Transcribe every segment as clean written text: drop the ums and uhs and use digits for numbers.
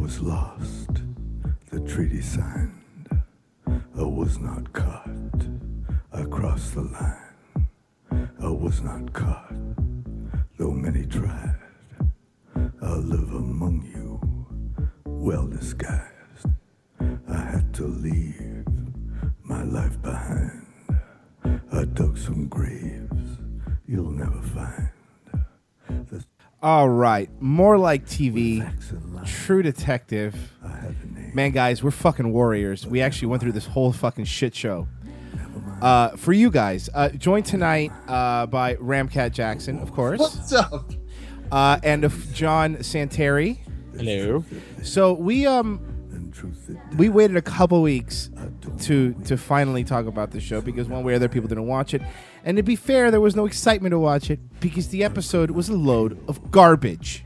was lost, the treaty signed. I was not caught. I crossed the line. I was not caught, though many tried. I'll live among you, well disguised. I had to leave my life behind. I dug some graves you'll never find. All right, more like TV, True Detective. Man, guys, we're fucking warriors. We actually went through this whole fucking shit show. For you guys, joined tonight by Ramcat Jackson, of course. What's up? And of John Santeri. Hello. So we waited a couple weeks to finally talk about the show because one way or other people didn't watch it. And to be fair, there was no excitement to watch it because the episode was a load of garbage.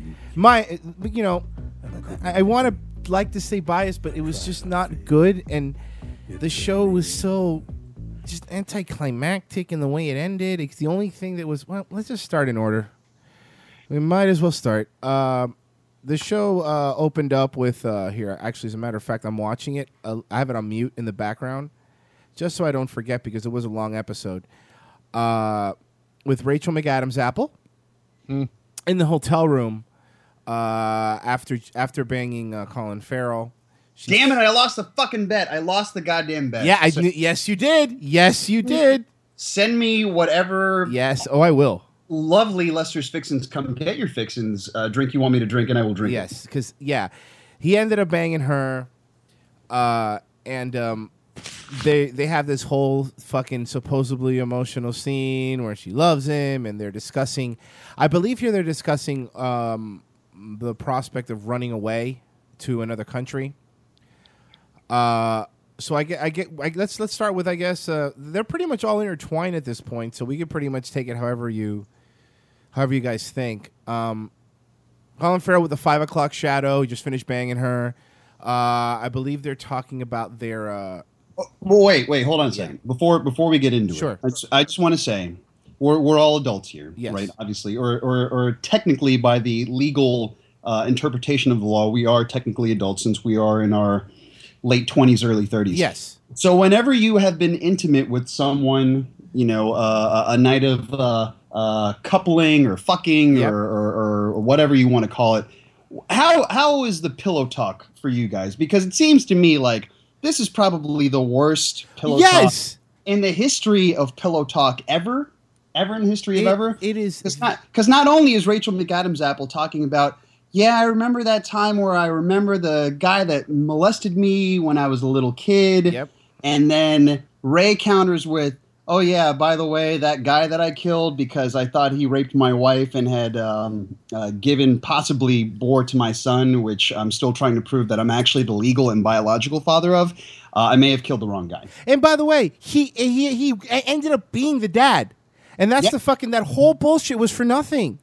I want to like to say biased, but it was just not good, and the show was so just anticlimactic in the way it ended. It's the only thing that was, well, let's just start in order. We might as well start. The show opened up with, here, actually, as a matter of fact, I'm watching it. I have it on mute in the background, just so I don't forget because it was a long episode. With Rachel McAdams Apple in the hotel room after banging Colin Farrell. Damn it, I lost the fucking bet. I lost the goddamn bet. Yeah, yes, you did. Yes, you did. Send me whatever. Yes. Oh, I will. Lovely Lester's Fixins, come get your fixins. Drink you want me to drink, and I will drink. Yes, because he ended up banging her, and they have this whole fucking supposedly emotional scene where she loves him, and they're discussing. I believe here they're discussing the prospect of running away to another country. So let's start with, I guess, they're pretty much all intertwined at this point, so we could pretty much take it however you guys think. Colin Farrell with the 5 o'clock shadow, he just finished banging her. I believe they're talking about their. Wait, hold on a second. Before we get into Sure. it, I just want to say we're all adults here, yes. right? Obviously, or technically by the legal interpretation of the law, we are technically adults since we are in our late 20s, early 30s. Yes. So whenever you have been intimate with someone, a night of coupling or fucking, yep, or whatever you want to call it, how is the pillow talk for you guys? Because it seems to me like this is probably the worst pillow talk in the history of pillow talk ever in the history of ever. It is. Because not only is Rachel McAdams Apple talking about, yeah, I remember that time where I remember the guy that molested me when I was a little kid. Yep. And then Ray counters with, oh, yeah, by the way, that guy that I killed because I thought he raped my wife and had given possibly bore to my son, which I'm still trying to prove that I'm actually the legal and biological father of. I may have killed the wrong guy. And by the way, he ended up being the dad. And that's that whole bullshit was for nothing.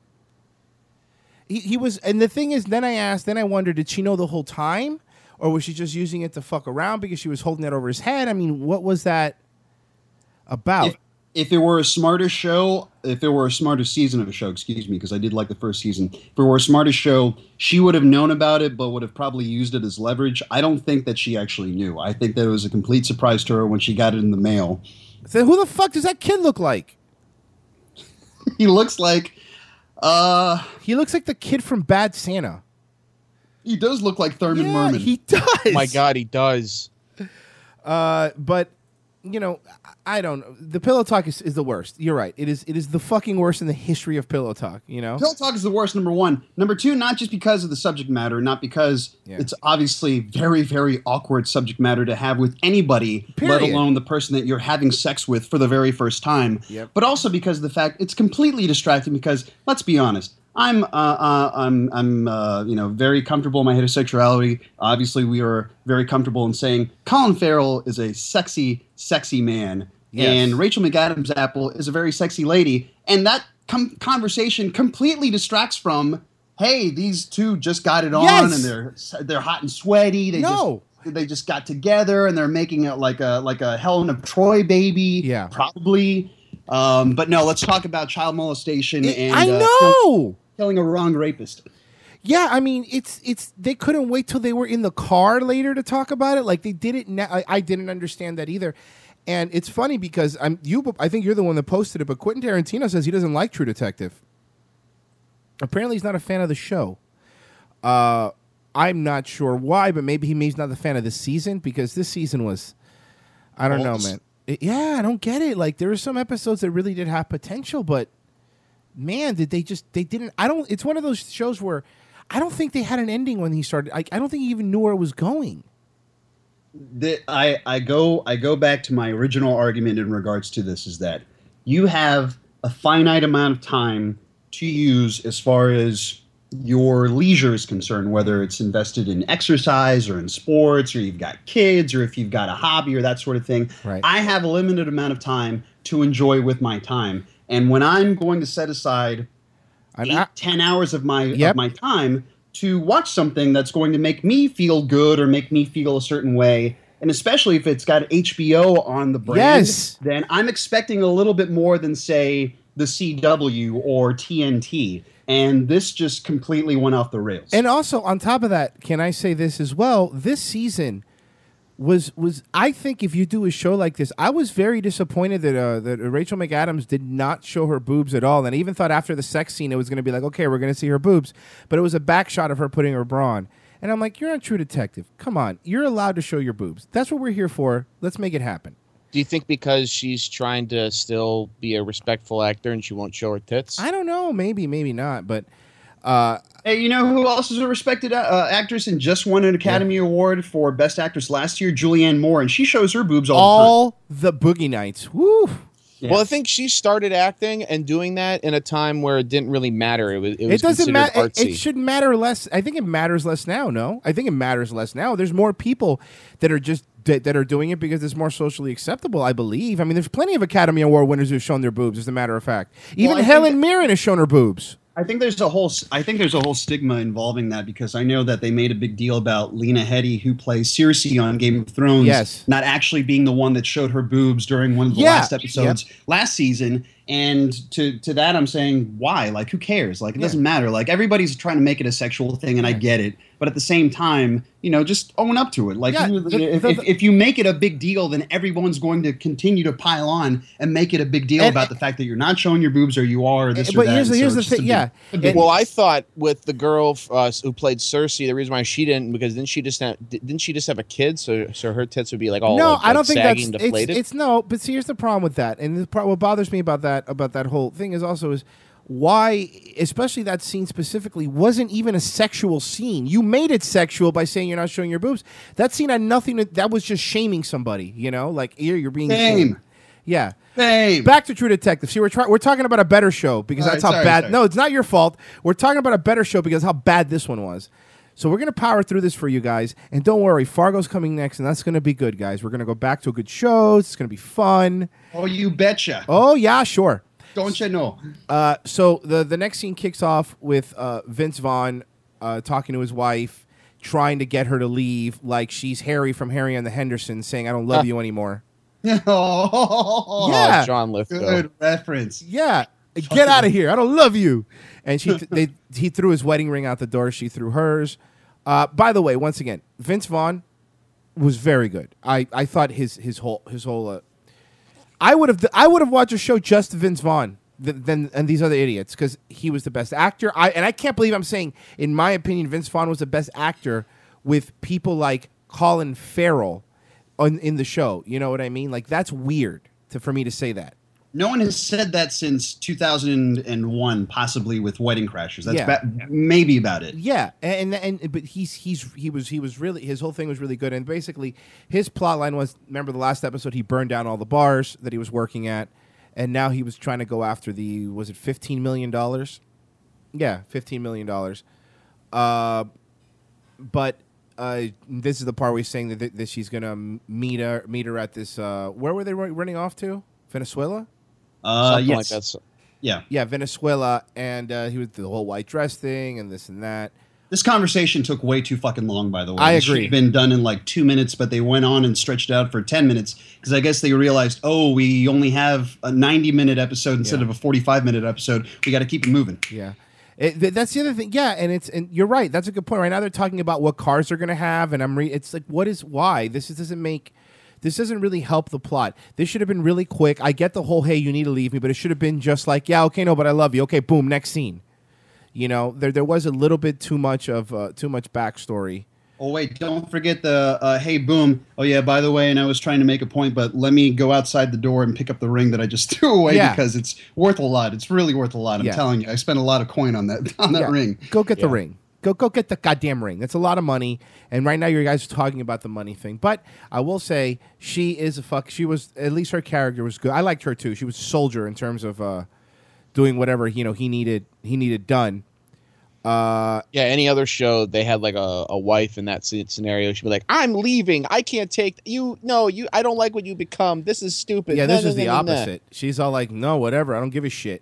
He was, and the thing is, then I wondered, did she know the whole time? Or was she just using it to fuck around because she was holding it over his head? I mean, what was that about? If it were a smarter show, if it were a smarter season of a show, excuse me, because I did like the first season. If it were a smarter show, she would have known about it, but would have probably used it as leverage. I don't think that she actually knew. I think that it was a complete surprise to her when she got it in the mail. So who the fuck does that kid look like? He looks like... he looks like the kid from Bad Santa. He does look like Thurman Merman. He does. Oh my God, he does. But I don't know. The pillow talk is the worst. You're right. It is the fucking worst in the history of pillow talk, Pillow talk is the worst, number one. Number two, not just because of the subject matter, not because it's obviously very, very awkward subject matter to have with anybody, period, let alone the person that you're having sex with for the very first time. Yep. But also because of the fact it's completely distracting because, let's be honest, I'm very comfortable in my heterosexuality. Obviously, we are very comfortable in saying Colin Farrell is a sexy, sexy man. Yes. And Rachel McAdams Apple is a very sexy lady. And that conversation completely distracts from, hey, these two just got it on and they're hot and sweaty. They just got together and they're making it like a Helen of Troy baby. Yeah. Probably. But no, let's talk about child molestation and I know. Killing a wrong rapist. Yeah, I mean, it's they couldn't wait till they were in the car later to talk about it. Like they did it now. I didn't understand that either. And it's funny because I think you're the one that posted it, but Quentin Tarantino says he doesn't like True Detective. Apparently, he's not a fan of the show. I'm not sure why, but maybe he's not a fan of this season because this season was, I don't know, man. I don't get it. Like there were some episodes that really did have potential, but man, they didn't. It's one of those shows where I don't think they had an ending when he started. I don't think he even knew where it was going. I go back to my original argument in regards to this is that you have a finite amount of time to use as far as your leisure is concerned, whether it's invested in exercise or in sports or you've got kids or if you've got a hobby or that sort of thing. Right. I have a limited amount of time to enjoy with my time. And when I'm going to set aside 10 hours of my time to watch something that's going to make me feel good or make me feel a certain way, and especially if it's got HBO on the brand, then I'm expecting a little bit more than, say, the CW or TNT. And this just completely went off the rails. And also, on top of that, can I say this as well? This season was I think if you do a show like this, I was very disappointed that Rachel McAdams did not show her boobs at all. And I even thought after the sex scene, it was going to be like, okay, we're going to see her boobs. But it was a back shot of her putting her bra on. And I'm like, you're not True Detective. Come on. You're allowed to show your boobs. That's what we're here for. Let's make it happen. Do you think because she's trying to still be a respectful actor and she won't show her tits? I don't know. Maybe not. But hey, you know who else is a respected actress and just won an Academy Award for Best Actress last year? Julianne Moore, and she shows her boobs all the time. The Boogie Nights. Woo. Yes. Well, I think she started acting and doing that in a time where it didn't really matter. It doesn't matter. It should matter less. I think it matters less now. No, I think it matters less now. There's more people that are just that are doing it because it's more socially acceptable. I believe. I mean, there's plenty of Academy Award winners who've shown their boobs. As a matter of fact, even Helen Mirren has shown her boobs. I think there's a whole stigma involving that because I know that they made a big deal about Lena Headey, who plays Cersei on Game of Thrones, not actually being the one that showed her boobs during one of the last episodes last season. And to that, I'm saying, why? Like, who cares? Like, it doesn't matter. Like, everybody's trying to make it a sexual thing, and I get it. But at the same time, you know, just own up to it. Like, if you make it a big deal, then everyone's going to continue to pile on and make it a big deal about the fact that you're not showing your boobs or you are, or this or that. But here's the thing, well, I thought with the girl who played Cersei, the reason why she didn't, because didn't she just have a kid, so her tits would be like all I don't think saggy that's and deflated? It's no. But see, here's the problem with that, and what bothers me about that whole thing is why, especially that scene specifically, wasn't even a sexual scene. You made it sexual by saying you're not showing your boobs. That scene had nothing that was just shaming somebody, you know? Like, you're being shamed. Yeah. Same. Back to True Detective. See, we're talking about a better show because that's how bad. Sorry. No, it's not your fault. We're talking about a better show because how bad this one was. So we're going to power through this for you guys. And don't worry, Fargo's coming next, and that's going to be good, guys. We're going to go back to a good show. It's going to be fun. Oh, you betcha. Oh, yeah, sure. Don't you know? So the next scene kicks off with Vince Vaughn talking to his wife, trying to get her to leave, like she's Harry from Harry and the Hendersons, saying, "I don't love you anymore." Yeah, John Lithgow. Good reference. Yeah, get out of here! I don't love you. And he threw his wedding ring out the door. She threw hers. By the way, once again, Vince Vaughn was very good. I thought his whole. I would have watched a show just Vince Vaughn than these other idiots because he was the best actor. I can't believe I'm saying, in my opinion, Vince Vaughn was the best actor with people like Colin Farrell in the show. You know what I mean? Like, that's weird for me to say that. No one has said that since 2001, possibly with Wedding Crashers. That's maybe about it. Yeah, but he was really, his whole thing was really good. And basically, his plot line was, remember the last episode, he burned down all the bars that he was working at, and now he was trying to go after was it $15 million? Yeah, $15 million. But this is the part where he's saying that she's gonna meet her at this. Where were they running off to? Venezuela. Something yes. like that. Yeah, Venezuela, and he was the whole white dress thing and this and that. This conversation took way too fucking long, by the way. I It should agree. have been done in like 2 minutes, but they went on and stretched it out for 10 minutes because I guess they realized, we only have a 90-minute episode instead of a 45-minute episode. We got to keep it moving. Yeah. That's the other thing. Yeah, and you're right. That's a good point. Right now they're talking about what cars they're going to have, and it's like, why? This doesn't really help the plot. This should have been really quick. I get the whole, hey, you need to leave me, but it should have been just like, yeah, okay, no, but I love you. Okay, boom, next scene. You know, there was a little bit too much backstory. Oh, wait, don't forget the, hey, boom. Oh, yeah, by the way, and I was trying to make a point, but let me go outside the door and pick up the ring that I just threw away because it's worth a lot. It's really worth a lot. I'm telling you. I spent a lot of coin on that ring. Go get the ring. Go get the goddamn ring. That's a lot of money. And right now you guys are talking about the money thing. But I will say she is she was, at least her character was good. I liked her too. She was a soldier in terms of doing whatever, he needed done. Any other show they had like a wife in that scenario, she'd be like, I'm leaving, I can't take you, I don't like what you become, this is stupid. This is the opposite. She's all like, no, whatever, I don't give a shit.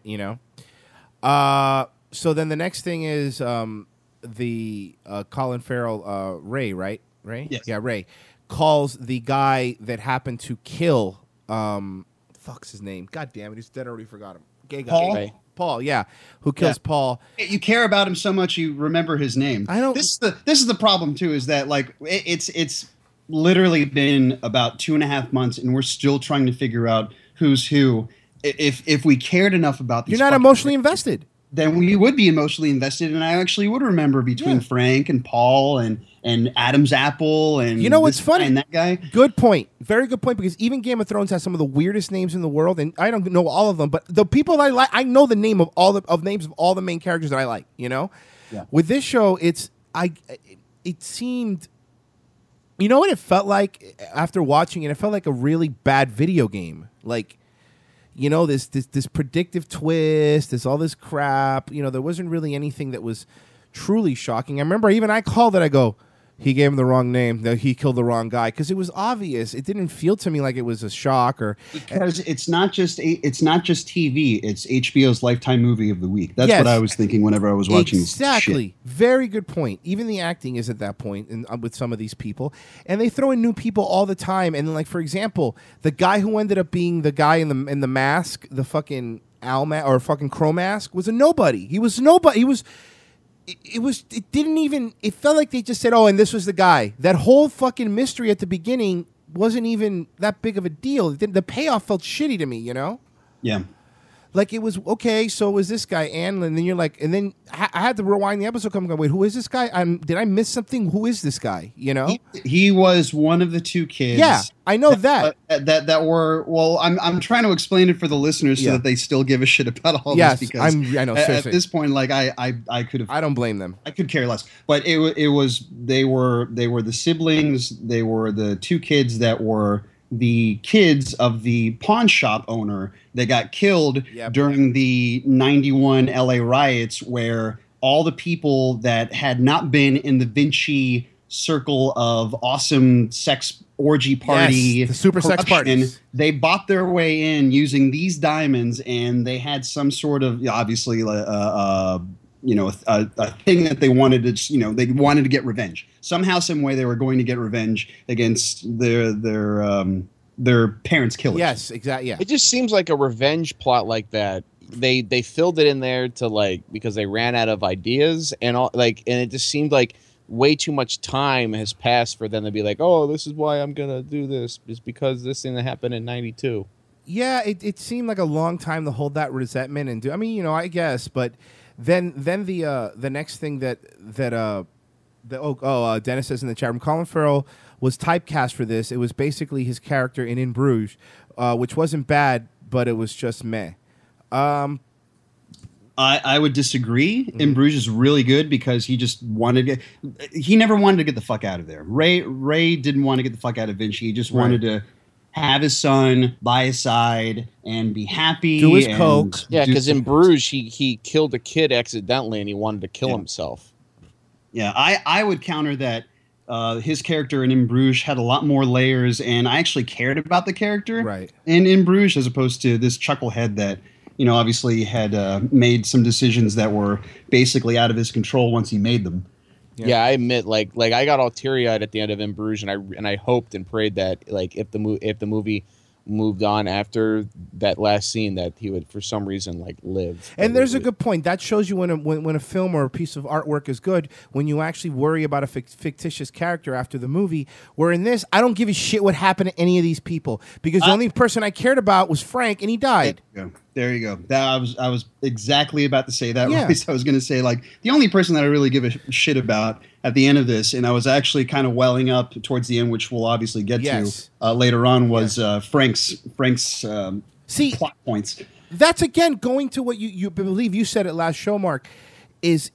So then the next thing is the Colin Farrell, Ray, right? Yes. Yeah, Ray calls the guy that happened to kill fuck's his name, god damn it, he's dead, I already forgot him. Gay guy. Paul, who kills Paul. You care about him so much you remember his name. I don't. This is the problem too. Is that like it's literally been about 2.5 months, and we're still trying to figure out who's who. If we cared enough about these, you're not emotionally invested. Then we would be emotionally invested, and I actually would remember between Frank and Paul and Adam's Apple and what's funny? And that guy. Good point. Very good point, because even Game of Thrones has some of the weirdest names in the world, and I don't know all of them, but the people I like, I know the name of names of all the main characters that I like. With this show, it seemed. You know what it felt like after watching it? It felt like a really bad video game, like. This predictive twist, there's all this crap. There wasn't really anything that was truly shocking. I remember even I called it. I go, he gave him the wrong name. He killed the wrong guy, because it was obvious. It didn't feel to me like it was a shock because it's not just TV. It's HBO's Lifetime Movie of the Week. That's what I was thinking whenever I was watching. Exactly. Shit. Very good point. Even the acting is at that point with some of these people, and they throw in new people all the time. And like, for example, the guy who ended up being the guy in the mask, the fucking owl mask or fucking crow mask, was a nobody. He was nobody. It felt like they just said, oh, and this was the guy. That whole fucking mystery at the beginning wasn't even that big of a deal. The payoff felt shitty to me, Yeah. Like, it was, okay, so was this guy, and then you're like, and then I had to rewind the episode, wait, who is this guy? Did I miss something? Who is this guy, He was one of the two kids. Yeah, I know that. That were, well, I'm trying to explain it for the listeners so that they still give a shit about all this, because I know, seriously. At this point, like, I could have. I don't blame them. I could care less. But they were the siblings, they were the two kids that were the kids of the pawn shop owner that got killed during the 91 LA riots, where all the people that had not been in the Vinci circle of awesome sex orgy party, the super sex parties, they bought their way in using these diamonds, and they had some sort of, obviously, a thing that they wanted to, they wanted to get revenge. Somehow, some way, they were going to get revenge against their parents' killers. Yes, exactly. Yeah. It just seems like a revenge plot like that. They filled it in there to because they ran out of ideas and all, and it just seemed like way too much time has passed for them to be like, oh, this is why I'm gonna do this, is because this thing that happened in '92. Yeah, it seemed like a long time to hold that resentment and do. I mean, I guess, but. Then the next thing that Dennis says in the chat room, Colin Farrell was typecast for this. It was basically his character in Bruges, which wasn't bad, but it was just meh. I would disagree. Mm-hmm. In Bruges is really good because he just he never wanted to get the fuck out of there. Ray didn't want to get the fuck out of Vinci. He just wanted to have his son by his side and be happy. Do his coke. Yeah, because in Bruges, he killed a kid accidentally and he wanted to kill himself. Yeah, I would counter that his character in Bruges had a lot more layers, and I actually cared about the character in Bruges as opposed to this chucklehead that, obviously had made some decisions that were basically out of his control once he made them. Yeah, I admit, like I got all teary-eyed at the end of In Bruges, and I hoped and prayed that, if the movie moved on after that last scene, that he would for some reason like live. And there's a good point that shows you when a film or a piece of artwork is good, when you actually worry about a fictitious character after the movie. Where in this, I don't give a shit what happened to any of these people, because the only person I cared about was Frank, and he died. There you go. I was exactly about to say that. Yeah. I was going to say, like, the only person that I really give a shit about at the end of this, and I was actually kind of welling up towards the end, which we'll obviously get to later on, was Frank's plot points. That's again going to what you believe you said it last show, Mark. Is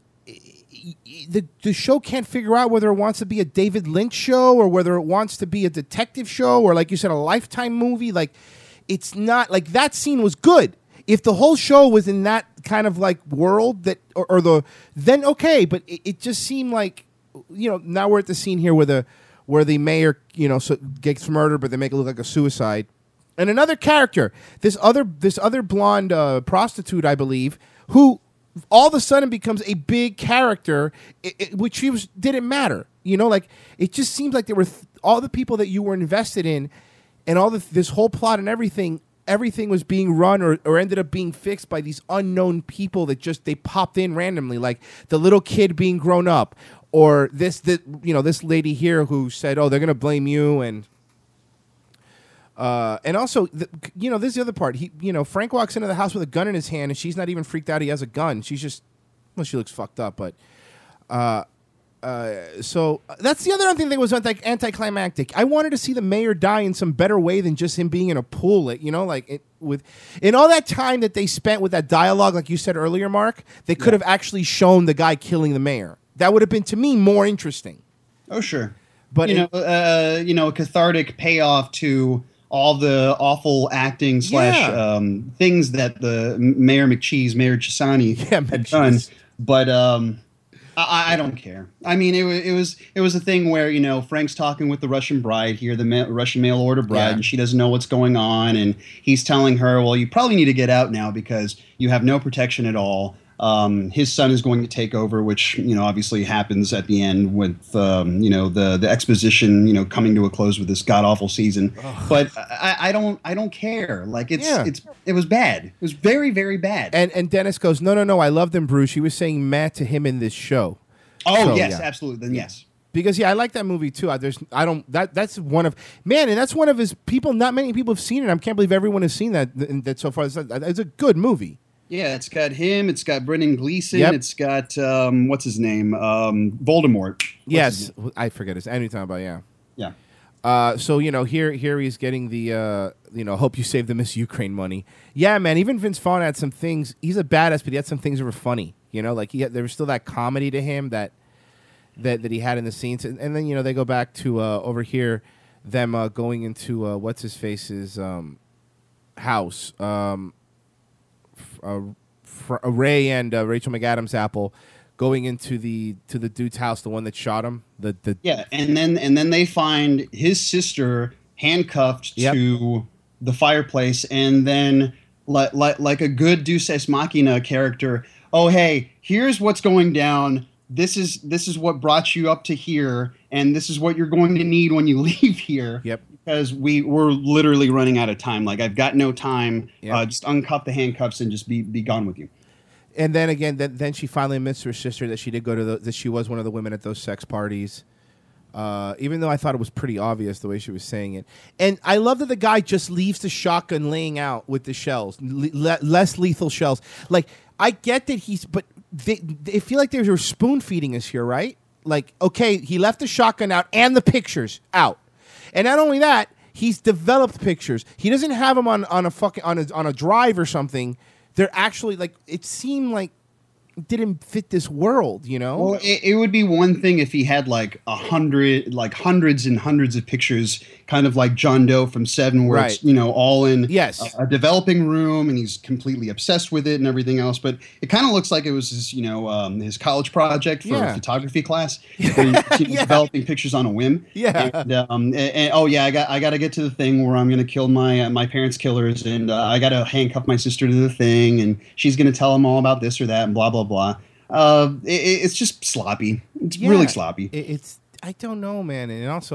the show can't figure out whether it wants to be a David Lynch show or whether it wants to be a detective show or, like you said, a Lifetime movie. Like, it's not like that scene was good. If the whole show was in that kind of like world that, then okay. But it just seemed like, now we're at the scene here where the mayor, gets murdered, but they make it look like a suicide. And another character, this other blonde prostitute, I believe, who all of a sudden becomes a big character, which didn't matter. Like, it just seems like there were all the people that you were invested in, and all this whole plot and everything was being run or ended up being fixed by these unknown people that they popped in randomly, like the little kid being grown up, or this lady here who said, "Oh, they're gonna blame you," and also this is the other part. Frank walks into the house with a gun in his hand, and she's not even freaked out he has a gun. She's just, she looks fucked up, but. So that's the other thing that was anticlimactic. I wanted to see the mayor die in some better way than just him being in a pool. In all that time that they spent with that dialogue, like you said earlier, Mark, they could have actually shown the guy killing the mayor. That would have been, to me, more interesting. Oh, sure. But a cathartic payoff to all the awful acting / things that the Mayor Chisani had done. But I don't care. I mean, it was a thing where Frank's talking with the Russian bride here, the Russian mail order bride, and she doesn't know what's going on, and he's telling her, "Well, you probably need to get out now because you have no protection at all." His son is going to take over, which obviously happens at the end with the exposition coming to a close with this god awful season. Ugh. But I don't care. Like it was bad. It was very, very bad. And Dennis goes, no, I loved him, Bruce. He was saying Matt to him in this show. Oh, so, yes, absolutely. Then yes. Because I like that movie too. That's one of his people. Not many people have seen it. I can't believe everyone has seen that so far. It's a good movie. Yeah, it's got him. It's got Brendan Gleeson. Yep. It's got what's his name? Voldemort. Yes, I forget his. Anything about yeah. So here he's getting the hope you save the Miss Ukraine money. Yeah, man. Even Vince Vaughn had some things. He's a badass, but he had some things that were funny. Like there was still that comedy to him that he had in the scenes, and then they go back to over here, them going into what's his face's house. Ray and Rachel McAdams Apple going into the dude's house, the one that shot him. And then they find his sister handcuffed to the fireplace, and then like a good Deus Ex Machina character. Oh, hey, here's what's going down. This is what brought you up to here, and this is what you're going to need when you leave here. Yep. Because we're literally running out of time. Like, I've got no time. Yep. Just uncuff the handcuffs and just be gone with you. And then again, then she finally admits to her sister that she did go to that she was one of the women at those sex parties. Even though I thought it was pretty obvious the way she was saying it. And I love that the guy just leaves the shotgun laying out with the shells, less lethal shells. Like, I get that but they feel like they were spoon feeding us here, right? Like, okay, he left the shotgun out and the pictures out. And not only that, he's developed pictures. He doesn't have them on a drive or something. They're actually like, it seemed like it didn't fit this world, Well, it would be one thing if he had like hundreds and hundreds of pictures, kind of like John Doe from Seven, where it's all in a developing room, and he's completely obsessed with it and everything else. But it kind of looks like it was his college project for a photography class, where he's developing pictures on a whim. Yeah. I got to get to the thing where I'm going to kill my parents' killers, and I got to handcuff my sister to the thing, and she's going to tell them all about this or that, and blah blah blah. It's just sloppy. It's really sloppy. I don't know, man. And also,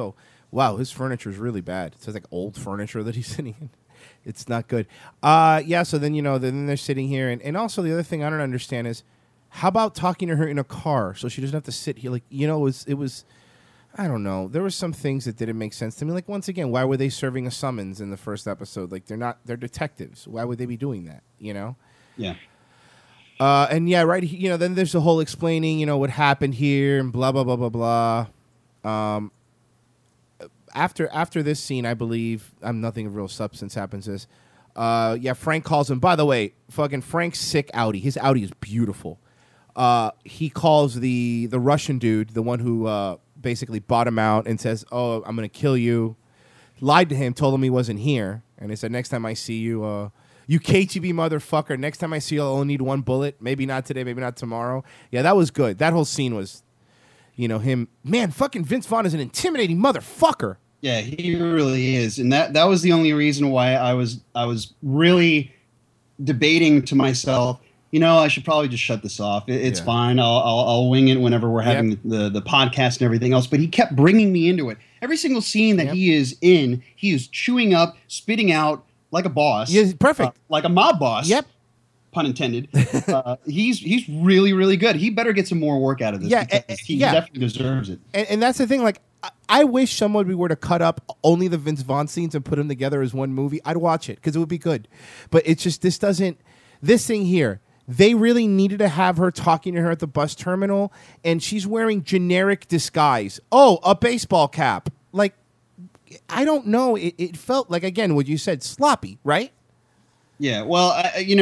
Wow, his furniture is really bad. It's like old furniture that he's sitting in. It's not good. Yeah, so then, then they're sitting here. And also the other thing I don't understand is, how about talking to her in a car so she doesn't have to sit here? Like, it was, I don't know. There were some things that didn't make sense to me. Like, once again, why were they serving a summons in the first episode? Like, they're detectives. Why would they be doing that, Yeah. And yeah, right. Then there's the whole explaining, what happened here and blah, blah, blah, blah, blah. After this scene, I believe nothing of real substance happens. Frank calls him. By the way, fucking Frank's sick Audi. His Audi is beautiful. He calls the Russian dude, the one who basically bought him out, and says, "Oh, I'm gonna kill you." Lied to him, told him he wasn't here, and he said, "Next time I see you, you KGB motherfucker. Next time I see you, I'll only need one bullet. Maybe not today, maybe not tomorrow." Yeah, that was good. That whole scene was. Him, man, fucking Vince Vaughn is an intimidating motherfucker. Yeah, he really is. And that was the only reason why I was really debating to myself, I should probably just shut this off. It's fine. I'll wing it whenever we're having the podcast and everything else. But he kept bringing me into it. Every single scene that he is in, he is chewing up, spitting out like a boss. Yeah, perfect. Like a mob boss. Yep. Pun intended. He's really, really good. He better get some more work out of this. Yeah, because he definitely deserves it. And that's the thing. Like, I wish someone were to cut up only the Vince Vaughn scenes and put them together as one movie. I'd watch it because it would be good. But it's just this thing here. They really needed to have her talking to her at the bus terminal, and she's wearing generic disguise. Oh, a baseball cap. Like, I don't know. It felt like, again, what you said, sloppy, right? Yeah. Well,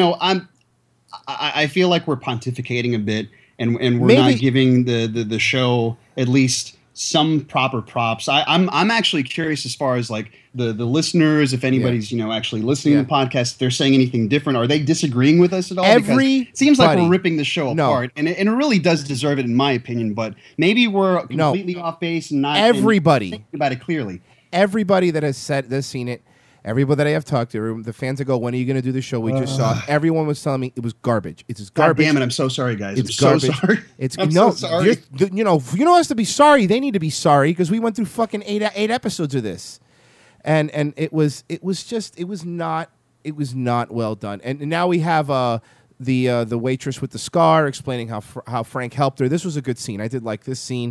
I feel like we're pontificating a bit, and we're not giving the show at least some proper props. I'm actually curious as far as like the listeners, if anybody's actually listening to the podcast, if they're saying anything different. Are they disagreeing with us at all? Because it seems like we're ripping the show apart, and it really does deserve it in my opinion. But maybe we're completely off base and not thinking about it clearly. Everybody that has seen it. Everybody that I have talked to, the fans that go, "When are you going to do the show?" We just saw it. Everyone was telling me it was garbage. It's just garbage. God damn it! I'm so sorry, guys. It's I'm garbage. so sorry. I'm so sorry. If you know us to be sorry, they need to be sorry because we went through fucking eight episodes of this, and it was not well done. And now we have the waitress with the scar explaining how Frank helped her. This was a good scene. I did like this scene.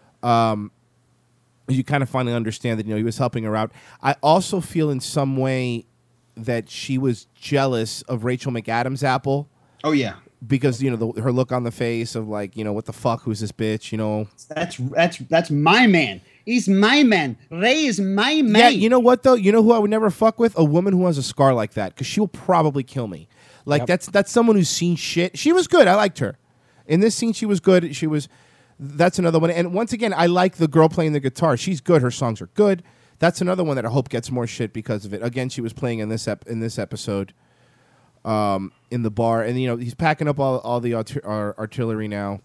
You kind of finally understand that he was helping her out. I also feel in some way that she was jealous of Rachel McAdams' Apple. Oh yeah, because her look on the face of like, what the fuck, who's this bitch? That's my man. He's my man. Ray is my man. Yeah, you know what though? You know who I would never fuck with? A woman who has a scar like that, because she'll probably kill me. Like that's someone who's seen shit. She was good. I liked her. In this scene, she was good. That's another one. And once again, I like the girl playing the guitar. She's good. Her songs are good. That's another one that I hope gets more shit because of it. Again, she was playing in this episode in the bar. And, he's packing up all the artillery now.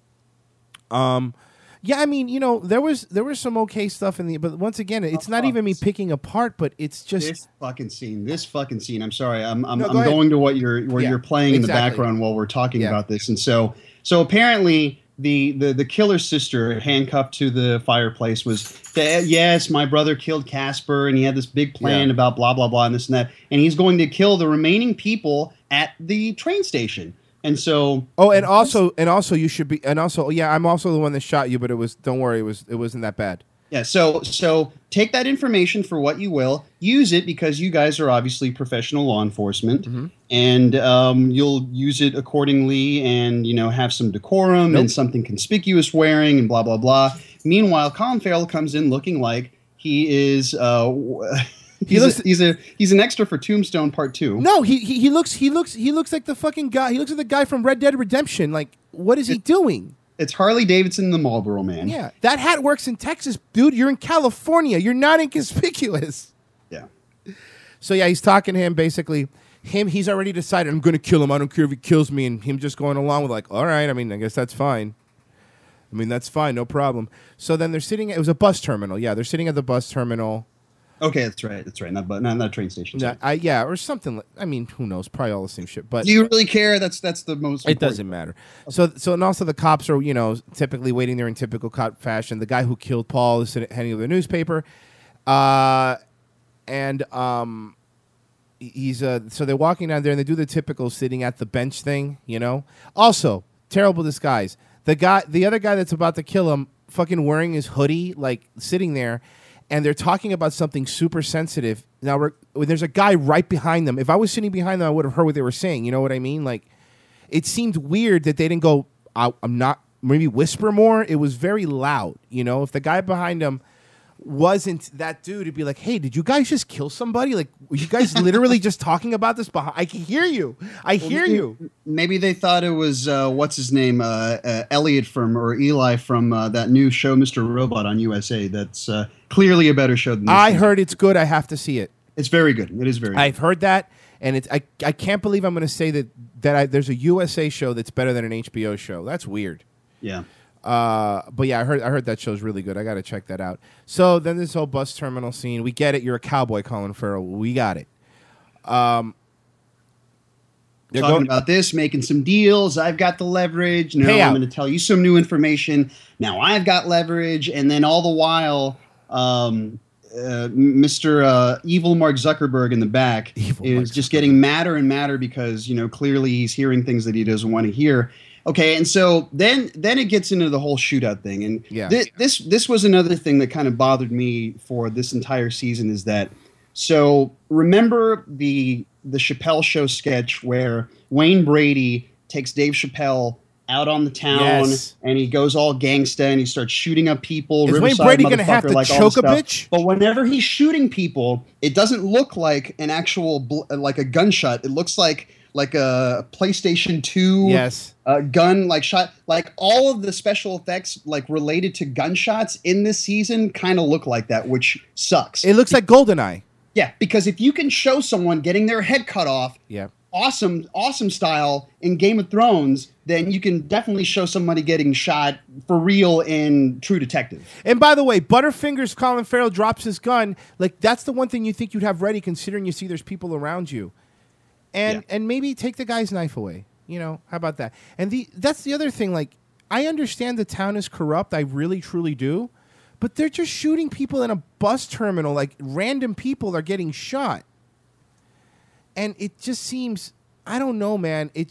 Yeah, I mean, there was some okay stuff but once again, it's not even me picking apart, but it's just this fucking scene. I'm sorry. I'm going to what you're playing in the background while we're talking about this. And so apparently the killer's sister handcuffed to the fireplace was yes, my brother killed Casper and he had this big plan about blah blah blah and this and that, and he's going to kill the remaining people at the train station. And so I'm also the one that shot you, but don't worry, it wasn't that bad. Yeah, so take that information for what you will. Use it because you guys are obviously professional law enforcement, and you'll use it accordingly, and have some decorum and something conspicuous wearing, and blah blah blah. Meanwhile, Colin Farrell comes in looking like he is. He's an extra for Tombstone Part 2. No, he looks like the fucking guy. He looks like the guy from Red Dead Redemption. Like, what is he doing? It's Harley Davidson, the Marlboro Man. Yeah, that hat works in Texas, dude. You're in California. You're not inconspicuous. Yeah. So yeah, he's talking to him. Basically, he's already decided, I'm going to kill him. I don't care if he kills me. And him just going along with like, all right. I mean, I guess that's fine. That's fine. No problem. So then they're sitting. It was a bus terminal. Yeah, they're sitting at the bus terminal. Okay, that's right. That's right. Not a train station. Yeah, or something. I mean, who knows? Probably all the same shit. But do you really care? That's the most. It doesn't matter. So and also the cops are typically waiting there in typical cop fashion. The guy who killed Paul is handing over the newspaper, and he's so they're walking down there and they do the typical sitting at the bench thing. Also terrible disguise. The other guy that's about to kill him, fucking wearing his hoodie, like sitting there. And they're talking about something super sensitive. Now, there's a guy right behind them. If I was sitting behind them, I would have heard what they were saying. You know what I mean? Like, it seemed weird that they didn't go, I'm not, maybe whisper more. It was very loud. If the guy behind them wasn't that dude, it'd be like, hey, did you guys just kill somebody? Like, were you guys literally just talking about this behind? I can hear you. I hear you. Maybe they thought it was, what's his name? Elliot or Eli from that new show, Mr. Robot on USA. That's clearly a better show than this. I heard it's good. I have to see it. It's very good. It is very good. I've heard that. And I can't believe I'm going to say that there's a USA show that's better than an HBO show. That's weird. Yeah. But yeah, I heard that show's really good. I got to check that out. So then this whole bus terminal scene, we get it. You're a cowboy, Colin Farrell. We got it. Talking about this, making some deals. I've got the leverage. No, I'm going to tell you some new information. Now I've got leverage. And then all the while, Mr. Evil Mark Zuckerberg in the back is just getting madder and madder because, clearly he's hearing things that he doesn't want to hear. Okay, and so then it gets into the whole shootout thing, and this was another thing that kind of bothered me for this entire season is that. So remember the Chappelle Show sketch where Wayne Brady takes Dave Chappelle out on the town and he goes all gangsta and he starts shooting up people. Is Wayne Brady going to have to choke a bitch? But whenever he's shooting people, it doesn't look like an actual like a gunshot. It looks like a PlayStation 2 gun shot. Like all of the special effects related to gunshots in this season kind of look like that, which sucks. It looks like GoldenEye. Yeah, because if you can show someone getting their head cut off, awesome style in Game of Thrones, then you can definitely show somebody getting shot for real in True Detective. And by the way, Butterfingers Colin Farrell drops his gun. Like that's the one thing you think you'd have ready, considering you see there's people around you. And maybe take the guy's knife away. How about that? And that's the other thing. Like, I understand the town is corrupt. I really, truly do. But they're just shooting people in a bus terminal. Like, random people are getting shot. And it just seems, I don't know, man. It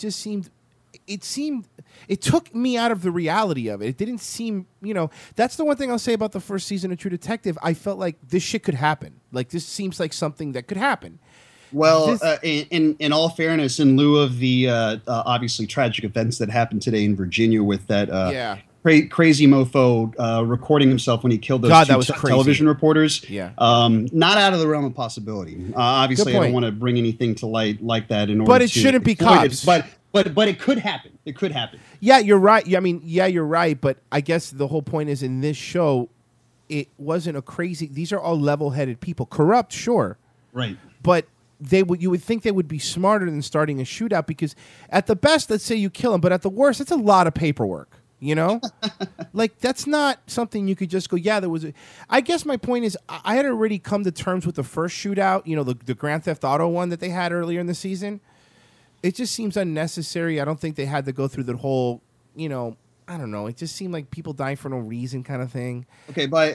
took me out of the reality of it. It didn't seem, that's the one thing I'll say about the first season of True Detective. I felt like this shit could happen. Like, this seems like something that could happen. Well, in all fairness, in lieu of the obviously tragic events that happened today in Virginia with that crazy mofo recording himself when he killed those two television reporters, not out of the realm of possibility. Obviously, I don't want to bring anything to light like that in order. But it shouldn't be cops. But it could happen. It could happen. Yeah, you're right. I mean, you're right. But I guess the whole point is in this show, it wasn't a crazy. These are all level-headed people, corrupt, sure, right, but. You would think they would be smarter than starting a shootout because at the best, let's say you kill him, but at the worst, it's a lot of paperwork, Like, that's not something you could just go, there was I guess my point is I had already come to terms with the first shootout, the Grand Theft Auto one that they had earlier in the season. It just seems unnecessary. I don't think they had to go through the whole, I don't know. It just seemed like people dying for no reason kind of thing. Okay, by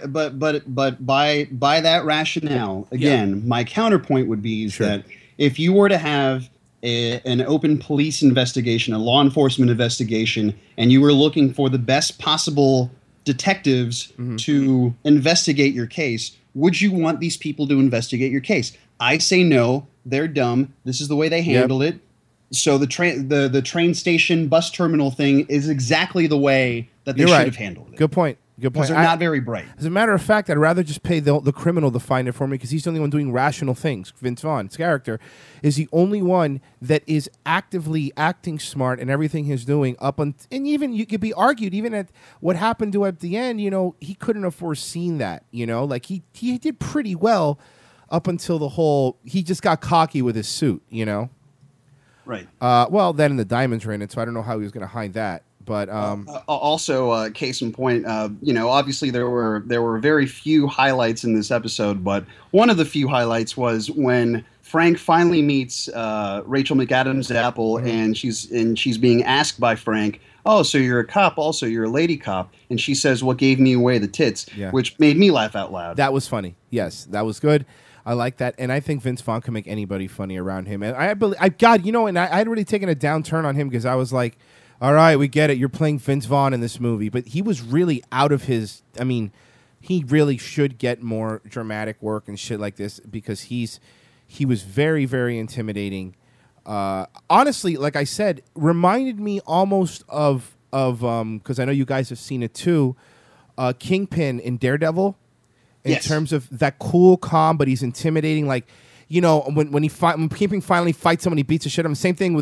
that rationale, again, my counterpoint would be that if you were to have an open police investigation, a law enforcement investigation, and you were looking for the best possible detectives to investigate your case, would you want these people to investigate your case? I say no. They're dumb. This is the way they handle it. So the train station bus terminal thing is exactly the way that they should have handled it. Good point. Because they're not very bright. As a matter of fact, I'd rather just pay the criminal to find it for me because he's the only one doing rational things. Vince Vaughn's character is the only one that is actively acting smart and everything he's doing and even you could be argued even at what happened to at the end, he couldn't have foreseen that, like he did pretty well up until he just got cocky with his suit, Right. Well, then the diamonds were in it, so I don't know how he was going to hide that. But also, case in point, obviously there were very few highlights in this episode, but one of the few highlights was when Frank finally meets Rachel McAdams Apple, and she's being asked by Frank, "Oh, so you're a cop? Also, you're a lady cop?" And she says, "What gave me away the tits?" Yeah. Which made me laugh out loud. That was funny. Yes, that was good. I like that, and I think Vince Vaughn can make anybody funny around him. And I had really taken a downturn on him because I was like, all right, we get it. You're playing Vince Vaughn in this movie, but he was really out of his. I mean, he really should get more dramatic work and shit like this because he was very, very intimidating. Honestly, like I said, reminded me almost of because I know you guys have seen it too. Kingpin in Daredevil. In terms of that cool, calm, but he's intimidating. Like, when Kingpin finally fights someone, he beats the shit out of him. Same thing with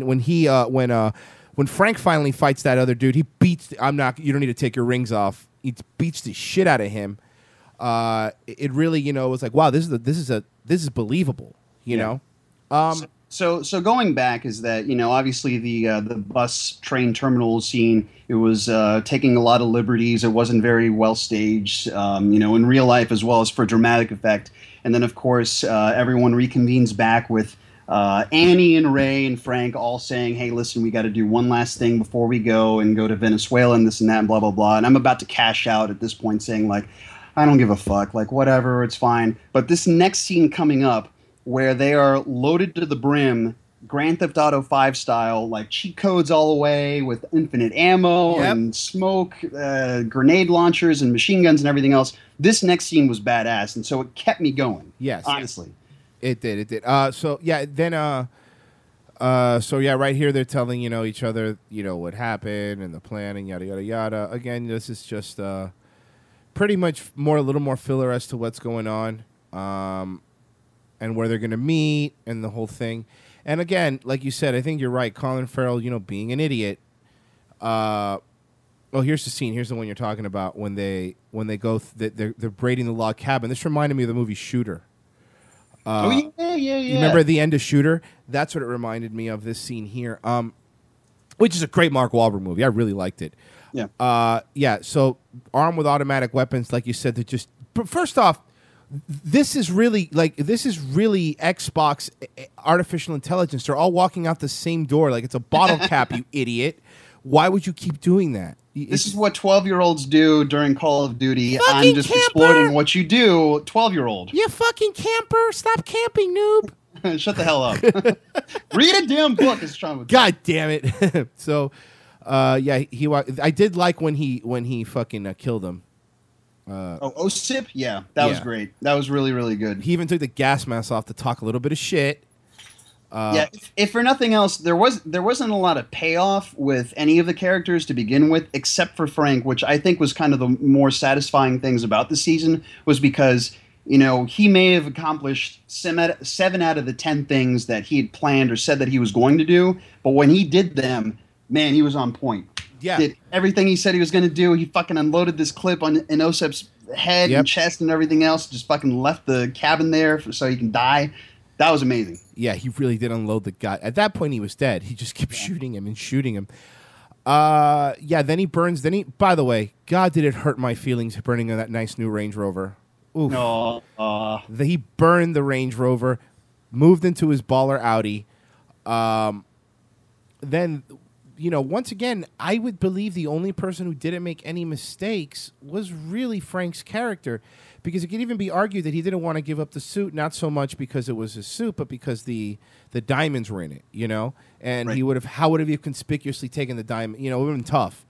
when Frank finally fights that other dude, he beats. You don't need to take your rings off. He beats the shit out of him. It really, was like, wow, this is believable. You know. So going back is that obviously the bus train terminal scene, it was taking a lot of liberties. It wasn't very well staged, in real life as well as for dramatic effect. And then of course everyone reconvenes back with Annie and Ray and Frank all saying, "Hey, listen, we got to do one last thing before we go to Venezuela and this and that and blah blah blah." And I'm about to cash out at this point, saying like, I don't give a fuck, like whatever, it's fine. But this next scene coming up, where they are loaded to the brim, Grand Theft Auto 5 style, like cheat codes all the way with infinite ammo and smoke, grenade launchers and machine guns and everything else. This next scene was badass, and so it kept me going. Yes. Honestly. It did. So right here they're telling, each other, what happened and the plan and yada, yada, yada. Again, this is just pretty much a little more filler as to what's going on. And where they're going to meet and the whole thing. And again, like you said, I think you're right. Colin Farrell, being an idiot. Here's the scene. Here's the one you're talking about when they go. They're braiding the log cabin. This reminded me of the movie Shooter. Yeah. You remember the end of Shooter? That's what it reminded me of. This scene here, which is a great Mark Wahlberg movie. I really liked it. Yeah. So armed with automatic weapons, like you said, but first off. This is really Xbox artificial intelligence. They're all walking out the same door like it's a bottle cap, you idiot. Why would you keep doing that? This is what 12-year-olds do during Call of Duty. Fucking I'm just camper. exploiting what you do, 12-year-old. You fucking camper. Stop camping, noob. Shut the hell up. Read a damn book, as Sean would say. God damn it. So, I did like when he fucking killed him. Osip? Yeah, that was great. That was really, really good. He even took the gas mask off to talk a little bit of shit. If for nothing else, there wasn't a lot of payoff with any of the characters to begin with, except for Frank, which I think was kind of the more satisfying things about the season, was because he may have accomplished 7 out of the 10 things that he had planned or said that he was going to do, but when he did them, man, he was on point. Yeah. Did everything he said he was going to do. He fucking unloaded this clip in Osip's head and chest and everything else. Just fucking left the cabin there so he can die. That was amazing. Yeah, he really did unload the guy. At that point, he was dead. He just kept shooting him and shooting him. Then he burns. By the way, God, did it hurt my feelings burning that nice new Range Rover. Oof. He burned the Range Rover, moved into his baller Audi. Then... once again, I would believe the only person who didn't make any mistakes was really Frank's character, because it could even be argued that he didn't want to give up the suit, not so much because it was his suit, but because the diamonds were in it, and right. How would he have conspicuously taken the diamond? It would have been tough.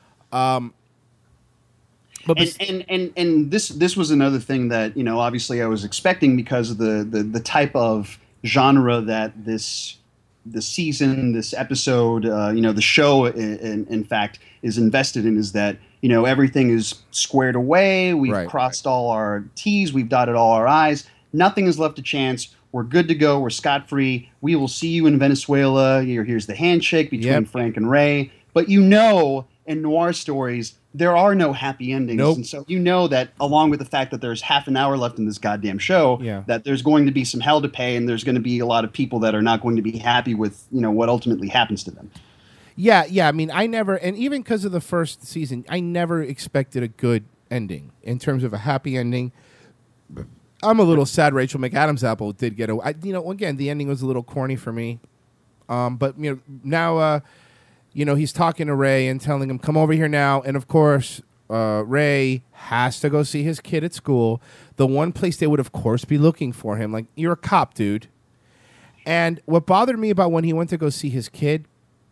This was another thing that obviously I was expecting because of the type of genre that this season, this episode, the show, in fact, is invested in, is that, everything is squared away. We've crossed all our T's. We've dotted all our I's. Nothing is left to chance. We're good to go. We're scot-free. We will see you in Venezuela. Here's the handshake between Frank and Ray. But in noir stories, there are no happy endings. Nope. And so that along with the fact that there's half an hour left in this goddamn show, that there's going to be some hell to pay and there's going to be a lot of people that are not going to be happy with, what ultimately happens to them. Yeah. I mean, I never, and even because of the first season, I never expected a good ending in terms of a happy ending. I'm a little sad Rachel McAdams apple did get away. Again, the ending was a little corny for me. But now, he's talking to Ray and telling him, "Come over here now." And of course, Ray has to go see his kid at school. The one place they would, of course, be looking for him. Like, you're a cop, dude. And what bothered me about when he went to go see his kid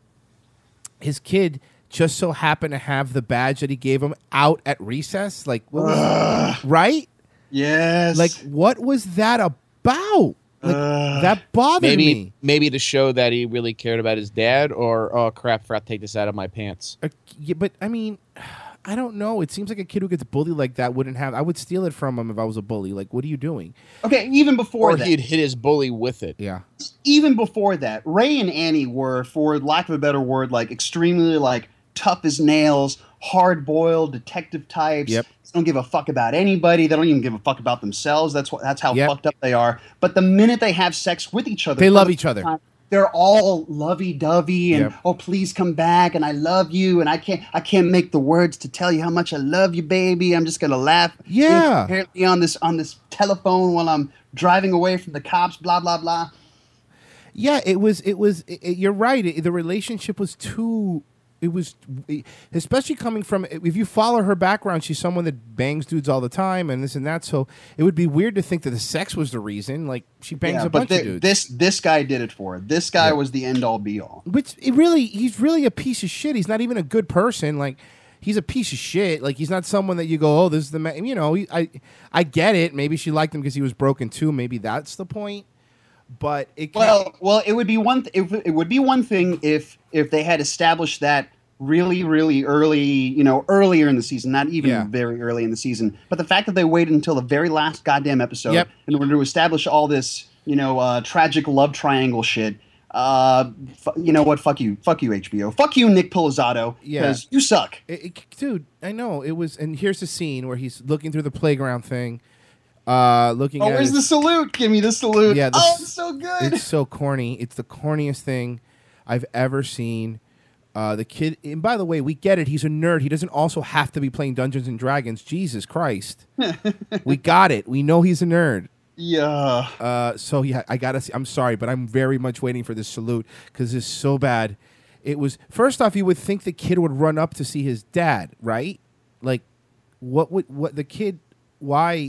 just so happened to have the badge that he gave him out at recess. Like, what was, right? Yes. Like, what was that about? Like, that bothered me. Maybe to show that he really cared about his dad, or, oh, crap, forgot to take this out of my pants. Yeah, but, I mean, I don't know. It seems like a kid who gets bullied like that wouldn't have... I would steal it from him if I was a bully. Like, what are you doing? Okay, even before or that... he'd hit his bully with it. Yeah. Even before that, Ray and Annie were, for lack of a better word, like, extremely, like, tough as nails, hard-boiled detective types. Yep. They don't give a fuck about anybody. They don't even give a fuck about themselves. That's how fucked up they are. But the minute they have sex with each other... They love each other. They're all lovey-dovey and, Yep. oh, please come back, and I love you, and I can't make the words to tell you how much I love you, baby. I'm just going to laugh Yeah. incoherently on this telephone while I'm driving away from the cops, blah, blah, blah. Yeah, it was. You're right. The relationship was too. It was, especially coming from. If you follow her background, she's someone that bangs dudes all the time and this and that. So it would be weird to think that the sex was the reason. Like, she bangs a bunch of dudes. This guy did it for her. This guy was the end all be all. Which he's really a piece of shit. He's not even a good person. Like, he's a piece of shit. Like, he's not someone that you go, oh, this is the man. I get it. Maybe she liked him because he was broken too. Maybe that's the point. But it it would be one. It would be one thing if they had established that really, really early, earlier in the season, not even very early in the season. But the fact that they waited until the very last goddamn episode in order to establish all this, tragic love triangle shit. You know what? Fuck you, HBO. Fuck you, Nick Pizzolatto. Because you suck, dude. I know it was. And here's the scene where he's looking through the playground thing. Where's the salute? Give me the salute. Yeah, it's so good. It's so corny. It's the corniest thing I've ever seen. The kid, and by the way, we get it. He's a nerd. He doesn't also have to be playing Dungeons and Dragons. Jesus Christ. We got it. We know he's a nerd. Yeah. So yeah, I gotta see. I'm sorry, but I'm very much waiting for this salute because it's so bad. It was, first off, you would think the kid would run up to see his dad, right? Like, what the kid? Why?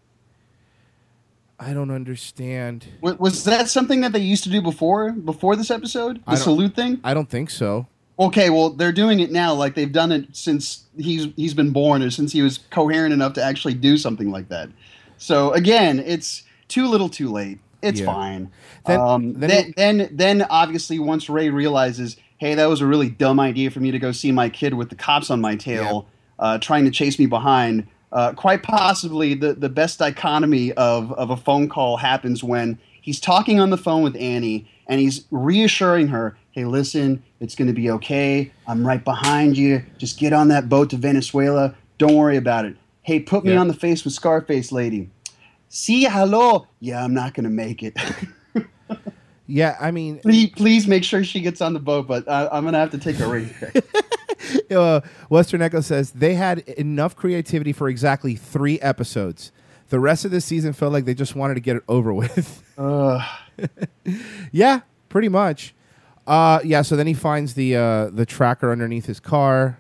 I don't understand. Was that something that they used to do before this episode? The salute thing? I don't think so. Okay, well, they're doing it now. Like, they've done it since he's been born, or since he was coherent enough to actually do something like that. So again, it's too little, too late. It's fine. Then obviously, once Ray realizes, hey, that was a really dumb idea for me to go see my kid with the cops on my tail, trying to chase me behind. Quite possibly the best dichotomy of a phone call happens when he's talking on the phone with Annie and he's reassuring her, hey, listen, it's going to be okay. I'm right behind you. Just get on that boat to Venezuela. Don't worry about it. Hey, put me on the face with Scarface lady. See, hello. Yeah, I'm not going to make it. Yeah, I mean... Please make sure she gets on the boat, but I'm going to have to take a ring check. Western Echo says they had enough creativity for exactly 3 episodes. The rest of the season felt like they just wanted to get it over with. Yeah, pretty much. So then he finds the tracker underneath his car.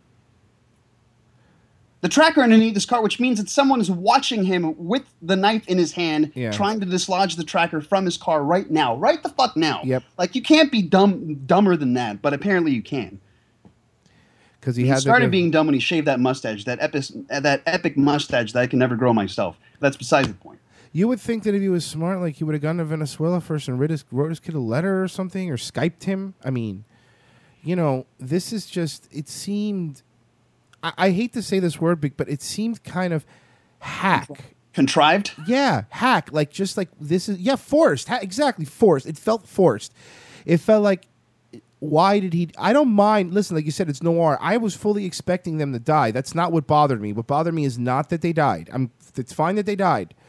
The tracker underneath his car, which means that someone is watching him with the knife in his hand, trying to dislodge the tracker from his car right now. Right the fuck now. Yep. Like, you can't be dumber than that, but apparently you can. Because he started being dumb when he shaved that mustache, that epic mustache that I can never grow myself. That's besides the point. You would think that if he was smart, like, he would have gone to Venezuela first and wrote his kid a letter or something, or Skyped him. I mean, this is just, it seemed, I hate to say this word, but it seemed kind of hack. Contrived? Yeah, hack. Like, just like, this is, forced. Exactly, forced. It felt forced. It felt like, why did he... I don't mind... Listen, like you said, it's noir. I was fully expecting them to die. That's not what bothered me. What bothered me is not that they died. It's fine that they died.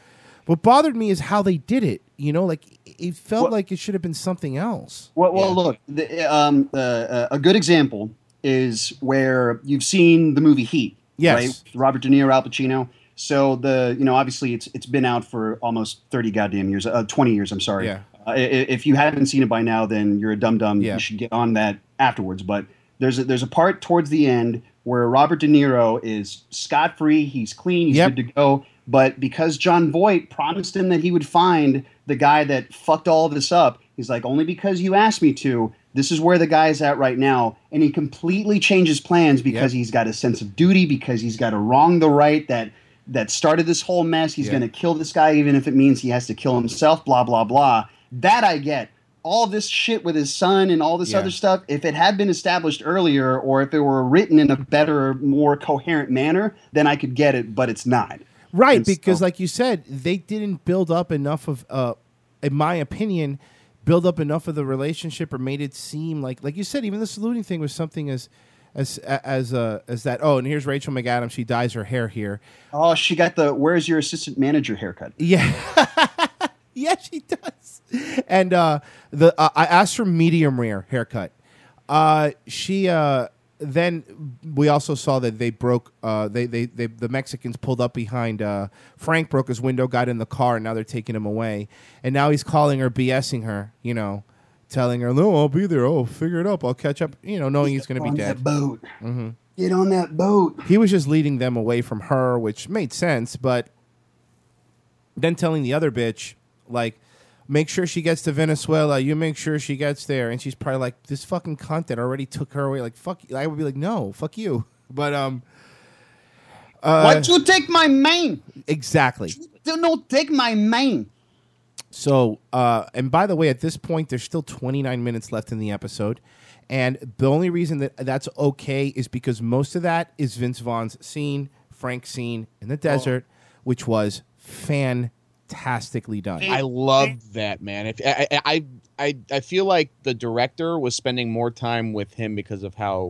What bothered me is how they did it. You know, like it felt like it should have been something else. Well, look, a good example is where you've seen the movie Heat, Yes. right? Robert De Niro, Al Pacino. So obviously it's been out for almost 30 goddamn years, 20 years. I'm sorry. Yeah. If you haven't seen it by now, then you're a dum-dum. Yeah. You should get on that afterwards. But there's a part towards the end where Robert De Niro is scot-free. He's clean. He's Yep. good to go. But because John Voight promised him that he would find the guy that fucked all of this up, he's like, only because you asked me to. This is where the guy is at right now. And he completely changes plans because he's got a sense of duty, because he's got to wrong the right that started this whole mess. He's going to kill this guy even if it means he has to kill himself, blah, blah, blah. That I get. All this shit with his son and all this other stuff, if it had been established earlier or if it were written in a better, more coherent manner, then I could get it, but it's not. Right, And because so- like you said, they didn't build up enough of, in my opinion, build up enough of the relationship or made it seem like you said, even the saluting thing was something as that. Oh, and here's Rachel McAdams. She dyes her hair here. Oh, she got the "Where's your assistant manager" haircut. Yeah, yeah, she does. And I asked for medium rare haircut. Then we also saw that they broke. The Mexicans pulled up behind. Frank broke his window, got in the car, and now they're taking him away. And now he's calling her, BSing her. You know, telling her, "No, I'll be there. Oh, figure it up. I'll catch up." You know, knowing he's going to be on dead. that boat. Mm-hmm. Get on that boat. He was just leading them away from her, which made sense. But then telling the other bitch, like, make sure she gets to Venezuela. You make sure she gets there. And she's probably like, this fucking cunt that already took her away. Like, fuck. I would be like, no, fuck you. But, Why'd you take my mane? exactly. Do not take my mane. So, and by the way, at this point, there's still 29 minutes left in the episode. And the only reason that that's okay is because most of that is Vince Vaughn's scene, Frank's scene in the desert, which was fantastically done. I loved that, man. I feel like the director was spending more time with him because of how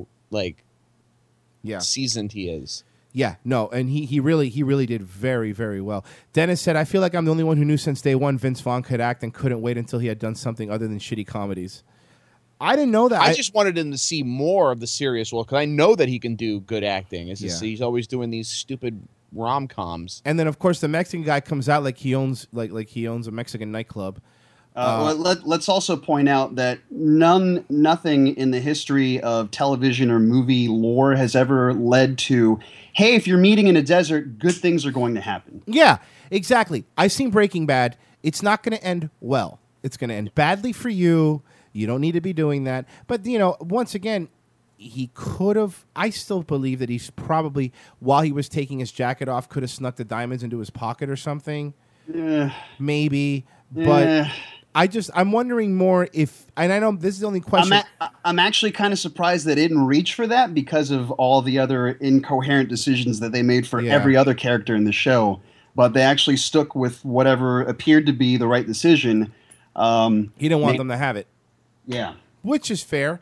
seasoned he is. Yeah, no, and he really did very, very well. Dennis said, I feel like I'm the only one who knew since day one Vince Vaughn could act and couldn't wait until he had done something other than shitty comedies. I didn't know that. I just wanted him to see more of the serious role because I know that he can do good acting. It's just he's always doing these stupid rom-coms. And then, of course, the Mexican guy comes out like he owns he owns a Mexican nightclub. Let's also point out that nothing in the history of television or movie lore has ever led to, hey, if you're meeting in a desert, good things are going to happen. Yeah, exactly. I've seen Breaking Bad. It's not going to end well. It's going to end badly for you. You don't need to be doing that. But, you know, once again, he could have. I still believe that he's probably, while he was taking his jacket off, could have snuck the diamonds into his pocket or something. Maybe. But I'm wondering more if, and I know this is the only question. I'm actually kind of surprised they didn't reach for that because of all the other incoherent decisions that they made for every other character in the show. But they actually stuck with whatever appeared to be the right decision. He didn't want them to have it. Yeah. Which is fair.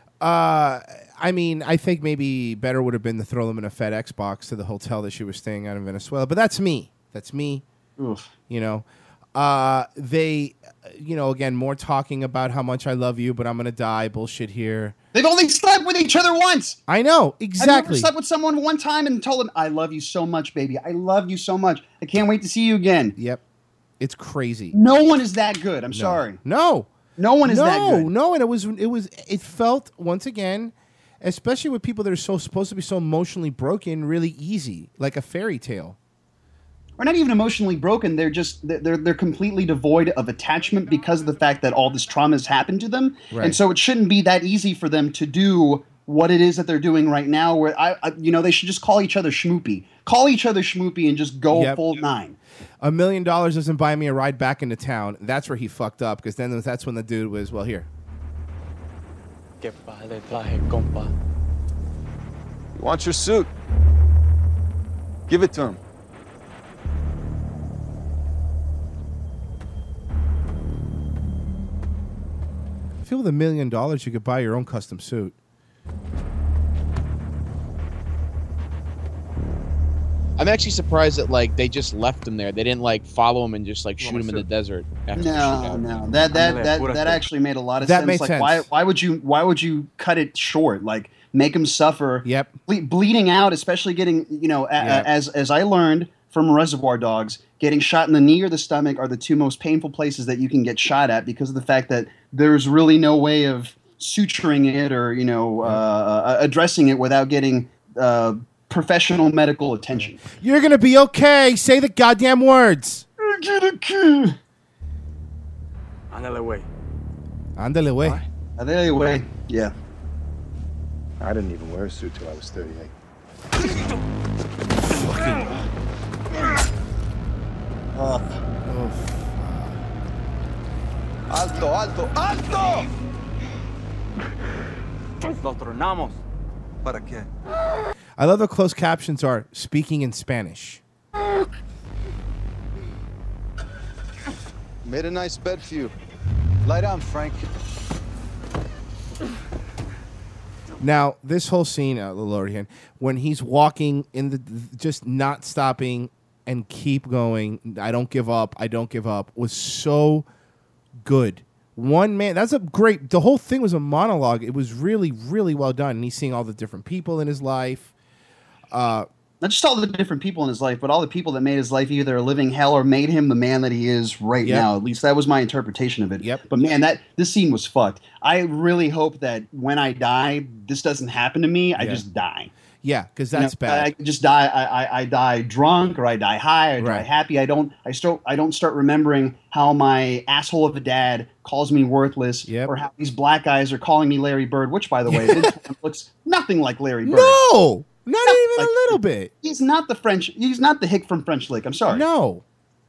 I mean, I think maybe better would have been to throw them in a FedEx box to the hotel that she was staying at in Venezuela. But that's me. That's me. Oof. You know. They, you know, again, more talking about how much I love you, but I'm going to die. Bullshit here. They've only slept with each other once. I know. Exactly. I've never slept with someone one time and told them, I love you so much, baby. I love you so much. I can't wait to see you again. Yep. It's crazy. No one is that good. I'm sorry. No. No one is that good. No, and it felt, once again, especially with people that are so supposed to be so emotionally broken, really easy, like a fairy tale. Or not even emotionally broken. They're just they're completely devoid of attachment because of the fact that all this trauma has happened to them, and so it shouldn't be that easy for them to do what it is that they're doing right now. Where they should just call each other schmoopy. Call each other schmoopy and just go full 9. $1 million doesn't buy me a ride back into town. That's where he fucked up, because then that's when the dude was, well, here. You want your suit? Give it to him. I feel with $1 million you could buy your own custom suit. I'm actually surprised that like they just left him there. They didn't like follow him and just like shoot him in the desert. After the shootout. No. That actually made a lot of That sense. made Like, sense. why would you cut it short? Like, make him suffer. Yep. Bleeding out, especially getting, as I learned from Reservoir Dogs, getting shot in the knee or the stomach are the two most painful places that you can get shot at because of the fact that there's really no way of suturing it or addressing it without getting professional medical attention. You're gonna be okay. Say the goddamn words. Ándale, güey. Ándale, way. Anyway, yeah. I didn't even wear a suit till I was 38. Alto, alto, alto. Los tronamos. ¿Para qué? I love the closed captions are speaking in Spanish. Made a nice bed for you. Lie down, Frank. Now, this whole scene, Lord, when he's walking in the, just not stopping and keep going, I don't give up, was so good. One man, that's a great, the whole thing was a monologue. It was really, really well done. And he's seeing all the different people in his life. Not just all the different people in his life, but all the people that made his life either a living hell or made him the man that he is right Yep. now. At least that was my interpretation of it. Yep. But man, this scene was fucked. I really hope that when I die, this doesn't happen to me. I Yeah. just die. Yeah, because that's bad. I just die. I die drunk, or I die high, or I die Right. happy. I don't start remembering how my asshole of a dad calls me worthless, Yep. or how these black guys are calling me Larry Bird. Which, by the way, this time looks nothing like Larry Bird. No, not even like- a little bit. He's not the French. He's not the hick from French Lick. I'm sorry. No.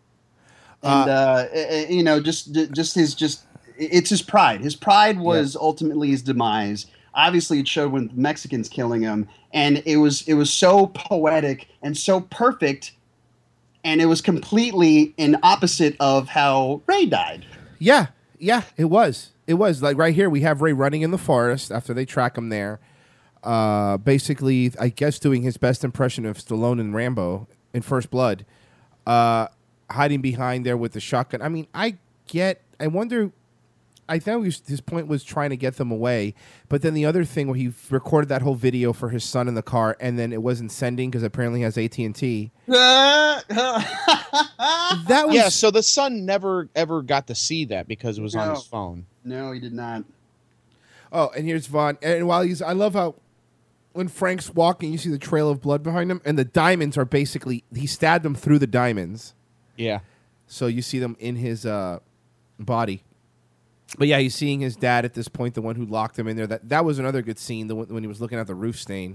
And it's his pride. His pride was ultimately his demise. Obviously, it showed when Mexicans killing him, and it was so poetic and so perfect, and it was completely an opposite of how Ray died. Yeah, it was. It was like right here. We have Ray running in the forest after they track him there. Basically, I guess doing his best impression of Stallone and Rambo in First Blood, hiding behind there with the shotgun. I mean, I wonder. I thought his point was trying to get them away, but then the other thing where he recorded that whole video for his son in the car, and then it wasn't sending because apparently he has AT&T. That was Yeah, so the son never ever got to see that because it was on his phone. No, he did not. Oh, and here's Vaughn. And while I love how when Frank's walking, you see the trail of blood behind him, and the diamonds are basically, he stabbed them through the diamonds. Yeah. So you see them in his body. But yeah, he's seeing his dad at this point, the one who locked him in there. That was another good scene, the one when he was looking at the roof stain.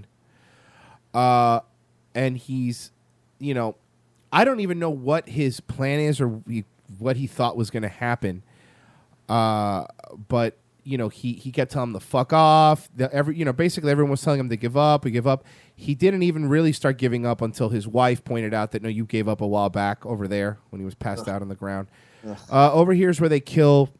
And he's, I don't even know what his plan is or what he thought was going to happen. But he kept telling him to fuck off. Basically everyone was telling him to give up. He didn't even really start giving up until his wife pointed out that no, you gave up a while back over there when he was passed out on the ground. Over here's where they kill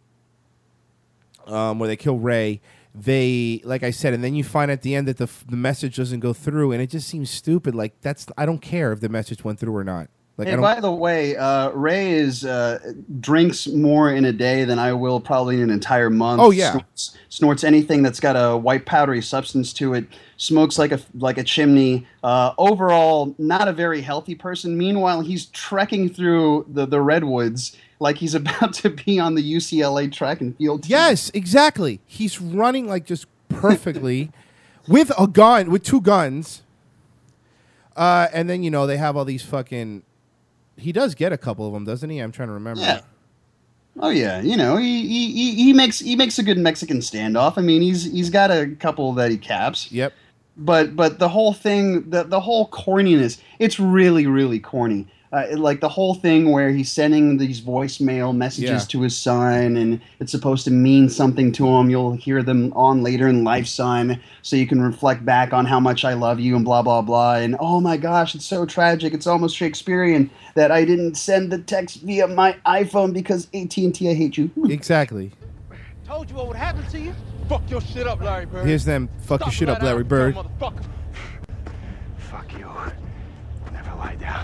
Ray. They, like I said, and then you find at the end that the message doesn't go through, and it just seems stupid. Like I don't care if the message went through or not. Like, Hey, by the way, Ray drinks more in a day than I will probably in an entire month. Oh, yeah. Snorts anything that's got a white powdery substance to it. Smokes like a chimney. Overall, not a very healthy person. Meanwhile, he's trekking through the redwoods like he's about to be on the UCLA track and field team. Yes, exactly. He's running like just perfectly with a gun, with two guns. And then they have all these fucking. He does get a couple of them, doesn't he? I'm trying to remember. Yeah. Oh yeah, he makes a good Mexican standoff. I mean, he's got a couple that he caps. Yep. But the whole thing, the whole corniness, it's really, really corny. Like the whole thing where he's sending these voicemail messages to his son, and it's supposed to mean something to him. You'll hear them on later in life, son, so you can reflect back on how much I love you and blah, blah, blah. And oh my gosh, it's so tragic. It's almost Shakespearean that I didn't send the text via my iPhone because AT&T, I hate you. Exactly. Told you what would happen to you. Fuck your shit up, Larry Bird. Here's them. Fuck your shit up, Larry Bird. Motherfucker. Fuck you. Never lie down.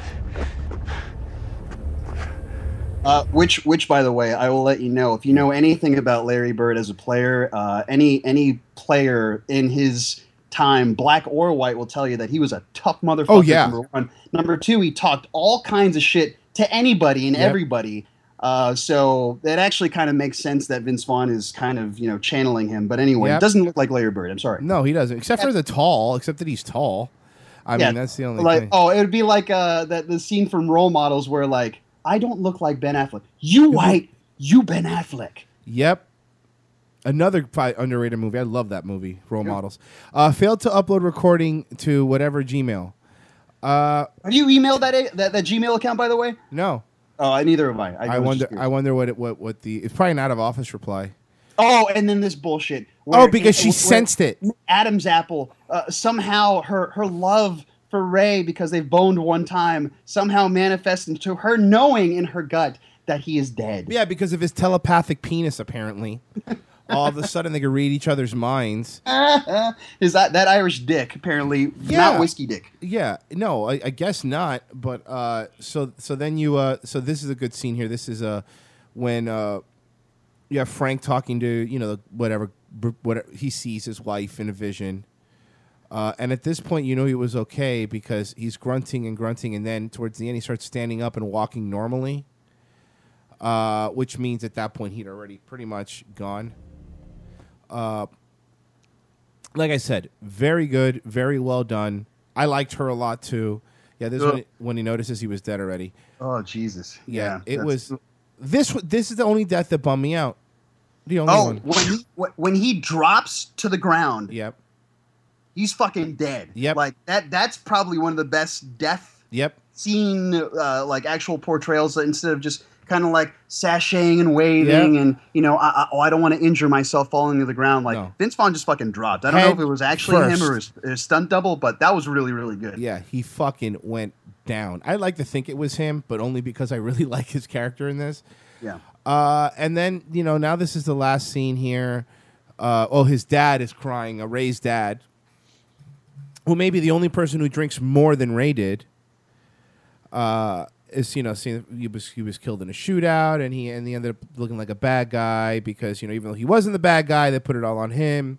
Which, by the way, I will let you know if you know anything about Larry Bird as a player. Any player in his time, black or white, will tell you that he was a tough motherfucker. Oh, yeah. Number one. Number two, he talked all kinds of shit to anybody and everybody. So that actually kind of makes sense that Vince Vaughn is kind of channeling him. But anyway, it doesn't look like Larry Bird. I'm sorry. No, he doesn't. Except that he's tall. I mean, that's the only thing. Oh, it would be like the scene from Role Models where like, I don't look like Ben Affleck. You white, you Ben Affleck. Yep. Another underrated movie. I love that movie, Role Models. Failed to upload recording to whatever Gmail. Have you emailed that Gmail account, by the way? No. Oh, neither have I. I wonder what the. It's probably an out of office reply. Oh, and then this bullshit. Because she sensed it. Adam's apple. Somehow her love for Ray, because they've boned one time, somehow manifests into her knowing in her gut that he is dead. Yeah, because of his telepathic penis, apparently. All of a sudden, they can read each other's minds. Is that Irish dick? Apparently, not whiskey dick. Yeah, no, I guess not. But so then you so this is a good scene here. This is when you have Frank talking to whatever he sees his wife in a vision. And at this point, he was okay because he's grunting, and then towards the end, he starts standing up and walking normally, which means at that point he'd already pretty much gone. Like I said, very good, very well done. I liked her a lot too. Yeah, this is when he notices he was dead already. Oh Jesus! Yeah, it was. This is the only death that bummed me out. The only one. When he drops to the ground. Yep. He's fucking dead. Yep. Like that's probably one of the best death scene like actual portrayals, instead of just kind of like sashaying and waving and I don't want to injure myself falling to the ground. Like Vince Vaughn just fucking dropped. I don't know if it was actually him or his stunt double, but that was really, really good. Yeah, he fucking went down. I like to think it was him, but only because I really like his character in this. Yeah. And then now this is the last scene here. His dad is crying. Ray's dad, who may be the only person who drinks more than Ray did, is seeing he was killed in a shootout, and he ended up looking like a bad guy because even though he wasn't the bad guy, they put it all on him.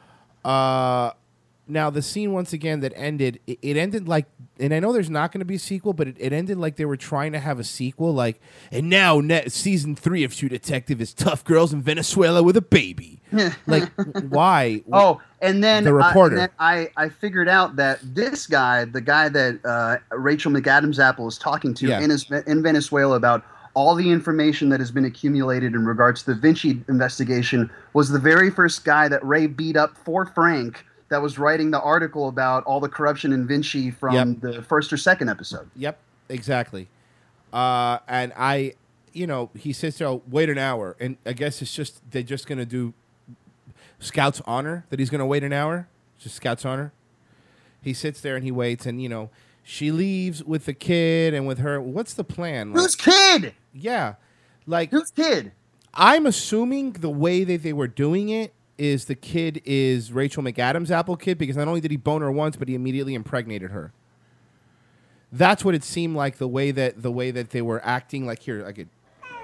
Now the scene once again that ended, it ended like, and I know there's not going to be a sequel, but it ended like they were trying to have a sequel, like, and now season 3 of True Detective is tough girls in Venezuela with a baby. Like, why? Oh, and then the reporter. I figured out that this guy, the guy that Rachel McAdams Apple is talking to in Venezuela about all the information that has been accumulated in regards to the Vinci investigation, was the very first guy that Ray beat up for Frank, that was writing the article about all the corruption in Vinci from the first or second episode. Yep, exactly. And he sits there, wait an hour, and I guess they're just going to do Scout's honor, that he's going to wait an hour. Just Scout's honor. He sits there and he waits, and she leaves with the kid and with her. What's the plan? Whose kid? Yeah, like whose kid? I'm assuming the way that they were doing it is the kid is Rachel McAdams' Apple kid, because not only did he bone her once, but he immediately impregnated her. That's what it seemed like, the way that they were acting. Like, here, I could.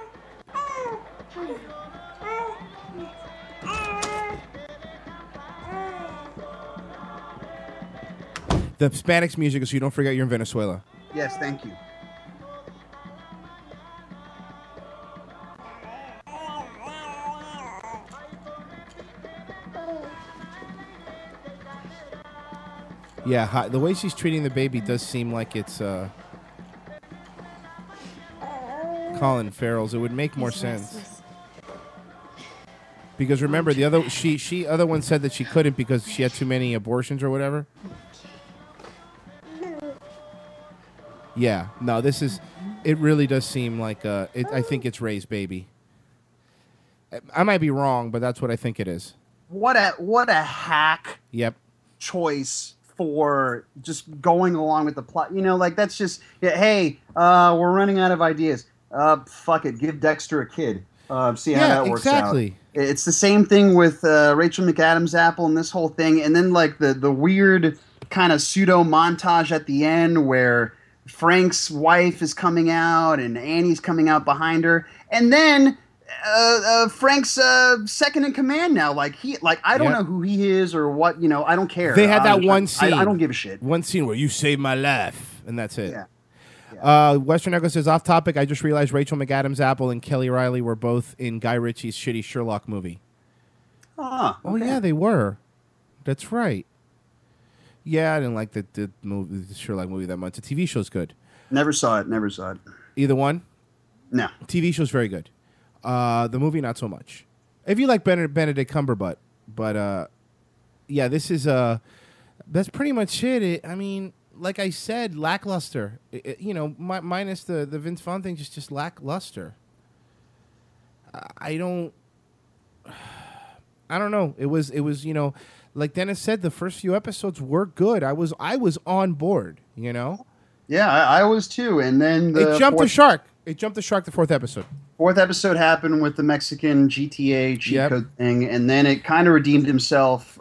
The Hispanics music, so you don't forget you're in Venezuela. Yes, thank you. Yeah, the way she's treating the baby does seem like it's Colin Farrell's. It would make more sense. Because remember, the other one said that she couldn't because she had too many abortions or whatever. Yeah, no, it really does seem like I think it's Ray's baby. I might be wrong, but that's what I think it is. What a hack. Yep. Choice for just going along with the plot. Like, that's just, hey, we're running out of ideas. Fuck it, give Dexter a kid. See how that works out. It's the same thing with Rachel McAdams Apple and this whole thing, and then like the weird kind of pseudo montage at the end where Frank's wife is coming out, and Annie's coming out behind her, and then Frank's second in command now. Like I don't know who he is or what. I don't care. They had that one scene. I don't give a shit. One scene where you saved my life, and that's it. Yeah. Western Echo says, off topic, I just realized Rachel McAdams Apple and Kelly Riley were both in Guy Ritchie's shitty Sherlock movie. Oh, yeah, they were. That's right. Yeah, I didn't like the Sherlock movie that much. The TV show's good. Never saw it. Either one? No. TV show's very good. The movie, not so much. If you like Benedict Cumberbatch. But, yeah, this is... that's pretty much it. I mean... Like I said, lackluster. Minus the Vince Vaughn thing, just lackluster. I don't know. It was like Dennis said, the first few episodes were good. I was on board. Yeah, I was too. And then it jumped the shark. It jumped the shark. The fourth episode. Fourth episode happened with the Mexican GTA cheat code thing, and then it kind of redeemed itself.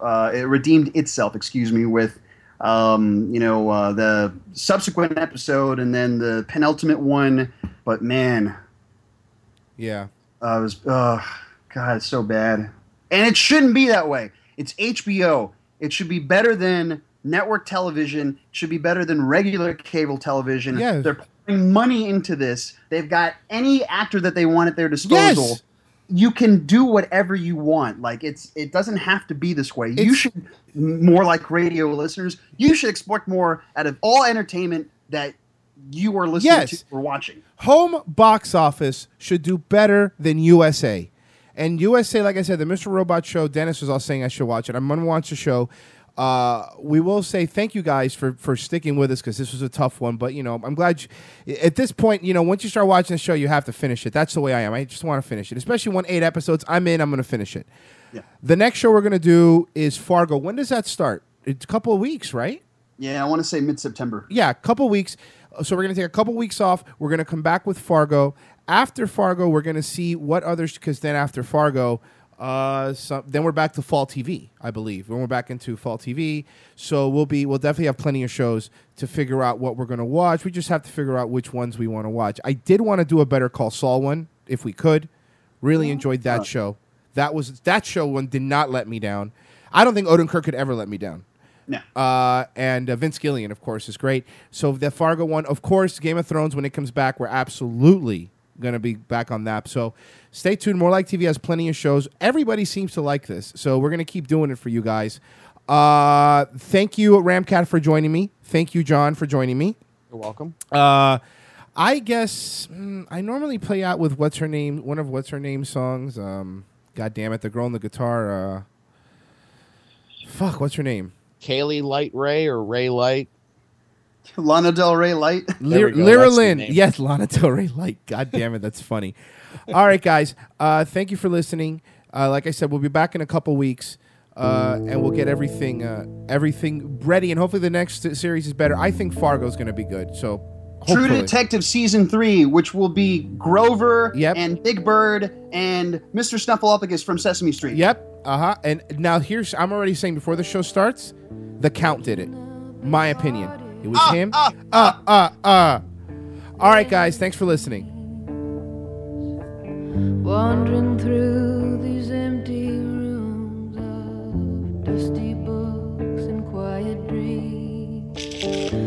With. The subsequent episode and then the penultimate one, but man, yeah, it's so bad, and it shouldn't be that way. It's HBO. It should be better than network television. It should be better than regular cable television. Yeah. They're putting money into this. They've got any actor that they want at their disposal. Yes. You can do whatever you want. Like it doesn't have to be this way. You should, more like radio listeners, you should expect more out of all entertainment that you are listening to or watching. Home box office should do better than USA. And USA, like I said, the Mr. Robot show, Dennis was all saying I should watch it. I'm going to watch the show. We will say thank you guys for sticking with us because this was a tough one. But, I'm glad at this point, once you start watching the show, you have to finish it. That's the way I am. I just want to finish it, especially when 8 episodes. I'm going to finish it. Yeah. The next show we're going to do is Fargo. When does that start? It's a couple of weeks, right? Yeah, I want to say mid-September. Yeah, a couple of weeks. So we're going to take a couple weeks off. We're going to come back with Fargo. After Fargo, we're going to see what others, because then after Fargo, then we're back to fall TV, I believe. When we're back into fall TV, so we'll definitely have plenty of shows to figure out what we're going to watch. We just have to figure out which ones we want to watch. I did want to do a Better Call Saul one if we could. Really enjoyed that show. That show one did not let me down. I don't think Odenkirk could ever let me down. No. And Vince Gilligan, of course, is great. So the Fargo one, of course, Game of Thrones, when it comes back, we're absolutely going to be back on that. So stay tuned. More Like TV has plenty of shows. Everybody seems to like this. So we're going to keep doing it for you guys. Thank you, Ramcat, for joining me. Thank you, John, for joining me. You're welcome. I guess I normally play out with one of What's Her Name songs. God damn it, the girl on the guitar. What's her name? Kaylee Light Ray or Ray Light? Lana Del Rey Light. Lyra Lynn. Yes, Lana Del Rey Light. God damn it, that's funny. All right, guys. Thank you for listening. Like I said, we'll be back in a couple weeks, and we'll get everything ready. And hopefully, the next series is better. I think Fargo's going to be good. So, hopefully. True Detective Season 3, which will be Grover and Big Bird and Mr. Snuffleupagus from Sesame Street. Yep. And now I'm already saying before the show starts, the Count did it. My opinion. It was him. All right, guys. Thanks for listening. Wandering through these empty rooms of dusty books and quiet dreams.